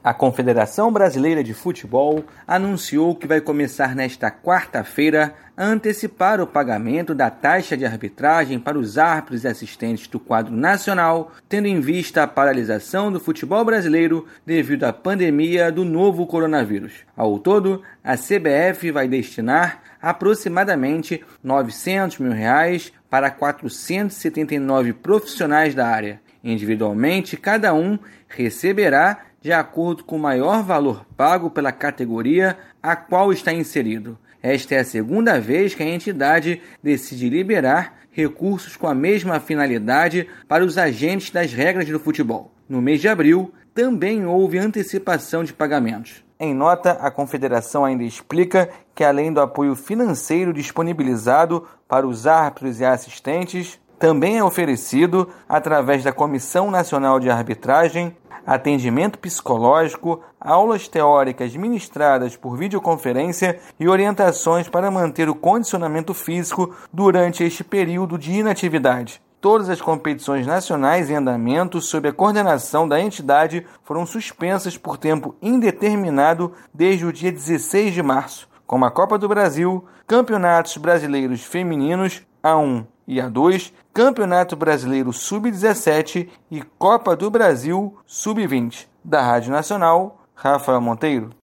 A Confederação Brasileira de Futebol anunciou que vai começar nesta quarta-feira a antecipar o pagamento da taxa de arbitragem para os árbitros e assistentes do quadro nacional, tendo em vista a paralisação do futebol brasileiro devido à pandemia do novo coronavírus. Ao todo, a CBF vai destinar aproximadamente R$ 900 mil para 479 profissionais da área. Individualmente, cada um receberá de acordo com o maior valor pago pela categoria a qual está inserido. Esta é a segunda vez que a entidade decide liberar recursos com a mesma finalidade para os agentes das regras do futebol. No mês de abril, também houve antecipação de pagamentos. Em nota, a Confederação ainda explica que, além do apoio financeiro disponibilizado para os árbitros e assistentes, também é oferecido, através da Comissão Nacional de Arbitragem, atendimento psicológico, aulas teóricas ministradas por videoconferência e orientações para manter o condicionamento físico durante este período de inatividade. Todas as competições nacionais em andamento sob a coordenação da entidade foram suspensas por tempo indeterminado desde o dia 16 de março, como a Copa do Brasil, Campeonatos Brasileiros Femininos A1 e A2, Campeonato Brasileiro Sub-17 e Copa do Brasil Sub-20. Da Rádio Nacional, Rafael Monteiro.